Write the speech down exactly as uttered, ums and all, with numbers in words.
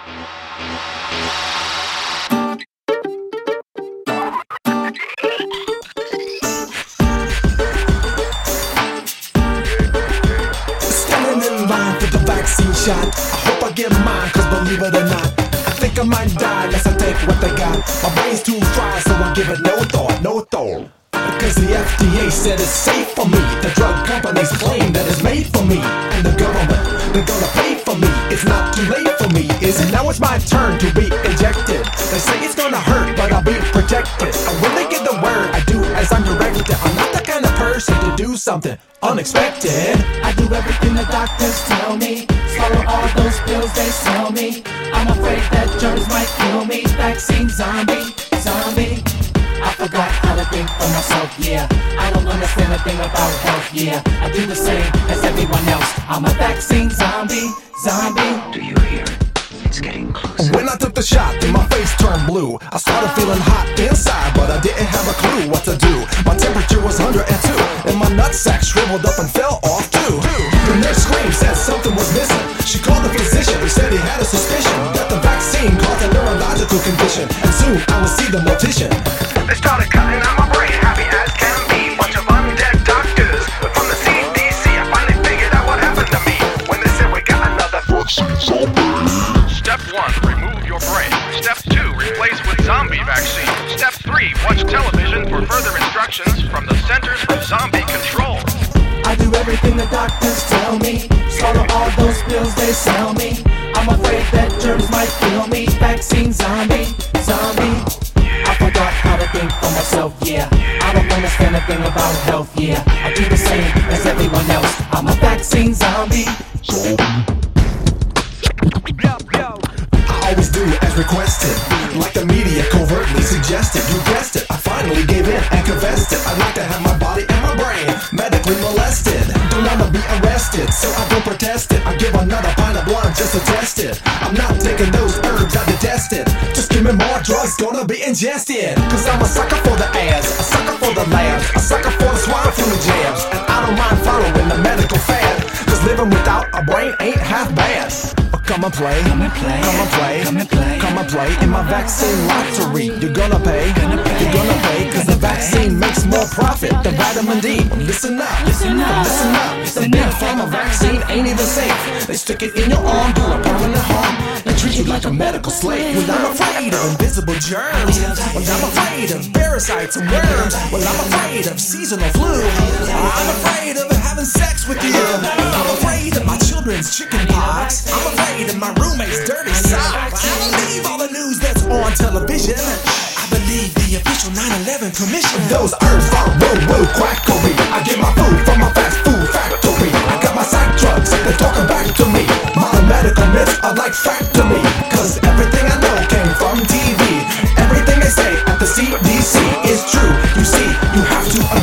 Standing in line for the vaccine shot. I hope I get mine, cause believe it or not, I think I might die unless I take what they got. My brain's too fried, so I give it no thought, no thought. Because the F D A said it's safe for me. The drug companies claim that it's made for me. And the government, they're gonna pay for me. It's not too late for me, is it? Now it's my turn to be injected. They say it's gonna hurt, but I'll be protected. And when they get the word, I do as I'm directed. I'm not the kind of person to do something unexpected. I do everything the doctors tell me. Swallow all those pills they sell me. I'm afraid that germs might kill me. Vaccine zombie, zombie. I forgot how to think for myself, yeah. I don't understand a thing about health, yeah. I do the same as everyone else. I'm a vaccine zombie, zombie. Do you hear it? It's getting closer. When I took the shot, then my face turned blue. I started feeling hot inside, but I didn't have a clue what to do. My temperature was one hundred two, and my nutsack shriveled up and fell off too. The nurse screamed, said something was missing. She called the physician, who said he had a suspicion that the vaccine caused a neurological condition, and soon I would see the mortician. They started cutting out my brain, happy as can be. Bunch of undead doctors from the C D C. I finally figured out what happened to me when they said we got another vaccine zombie. Step one, remove your brain. Step two, replace with zombie vaccine. Step three, watch television for further instructions from the Centers for Zombie Control. I do everything the doctors tell me. Swallow all those pills they sell me. I'm afraid that germs might kill me. Vaccine zombie, zombie. I forgot how to think for myself, yeah. I don't understand a thing about health, yeah. I do the same as everyone else. I'm a vaccine zombie. I always do as requested, like the media covertly suggested. You guessed it, I finally gave in and confessed it. I'd like to have my body and my brain medically molested. Don't wanna be arrested, so I don't protest it. I give another pint of blood just to test it. I'm not taking those herbs, I detest it. Just give me more drugs, gonna be ingested. Cause I'm a sucker for the ads, a sucker for the labs, a sucker for the swine flu jabs. And I don't mind following the medical fad, cause living without a brain ain't half bad. Come and play, come and play, come and play, come and play, come and play in my vaccine lottery. You're gonna pay, gonna pay, you're gonna pay, cause the vaccine makes more profit than vitamin D. Listen up, listen up, listen up. The big pharma vaccine ain't even safe. They stick it in your arm, do a permanent harm. They treat you like a medical slave. Well, I'm afraid of invisible germs. Well, I'm afraid of parasites and worms. Well, I'm afraid of seasonal flu. I'm afraid of having sex with you. I'm afraid of my children's chicken pox. I'm afraid of my roommate's dirty socks. I believe all the news that's on television. I believe the official nine eleven commission. Those herbs are woo woo quackery. I get my food from my fast food factory. I got my psych drugs, they're talking back to me. My medical myths are like fact to me. Cause everything I know came from T V. Everything they say at the C D C is true. You see, you have to